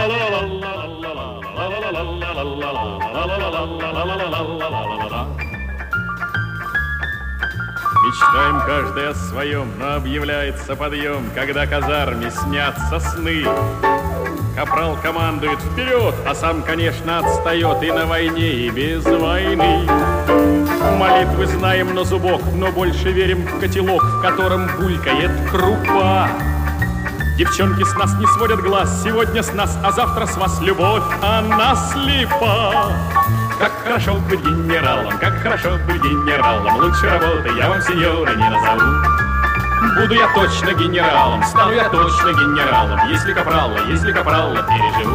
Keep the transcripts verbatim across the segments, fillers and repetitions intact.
Мечтаем каждый о своем, но объявляется подъем, когда казарме снятся сны. Капрал командует вперед, а сам, конечно, отстает и на войне, и без войны. Молитвы знаем на зубок, но больше верим в котелок, в котором булькает крупа. Девчонки с нас не сводят глаз, сегодня с нас, а завтра с вас любовь, она слепа. Как хорошо быть генералом, как хорошо быть генералом, лучше работы я вам, сеньоры, не назову. Буду я точно генералом, стану я точно генералом, если капрала, если капрала переживу.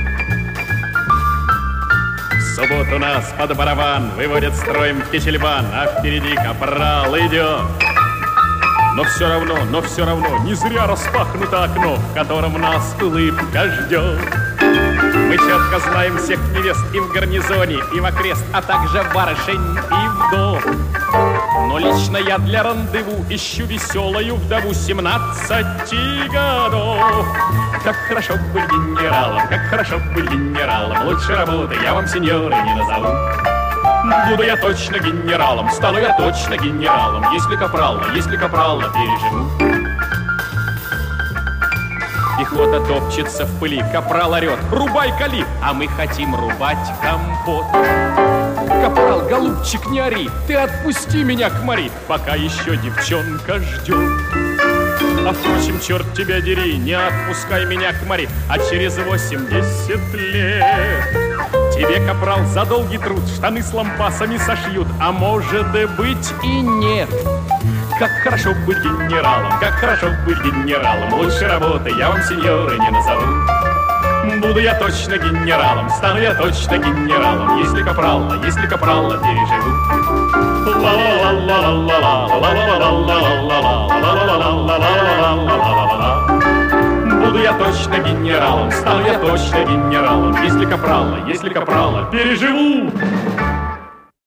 В субботу нас под барабан выводят строем в Кичельбан, а впереди капрал идет. Но все равно, но все равно, не зря распахнуто окно, в котором нас улыбка ждет. Мы четко знаем всех невест и в гарнизоне, и в окрест, а также барышень и вдов. Но лично я для рандеву ищу веселую вдову семнадцати годов. Как хорошо быть генералом, как хорошо быть генералом, лучше работы я вам, сеньоры, не назову. Буду я точно генералом, стану я точно генералом, если капрала, если капрала переживу. Пехота топчется в пыли, капрал орет: рубай кали, а мы хотим рубать компот. Капрал, голубчик, не ори, ты отпусти меня к Мари, пока еще девчонка ждет. А впрочем, черт тебя дери, не отпускай меня к Мари, а через восемьдесят лет тебе, капрал, за долгий труд штаны с лампасами сошьют, а может быть и нет. Как хорошо быть генералом, как хорошо быть генералом, лучше работы я вам, сеньоры, не назову. Буду я точно генералом, стану я точно генералом, если капрала, если капрала переживу. Буду я точно генералом, стану я точно генералом, если капрала, если капрала переживу.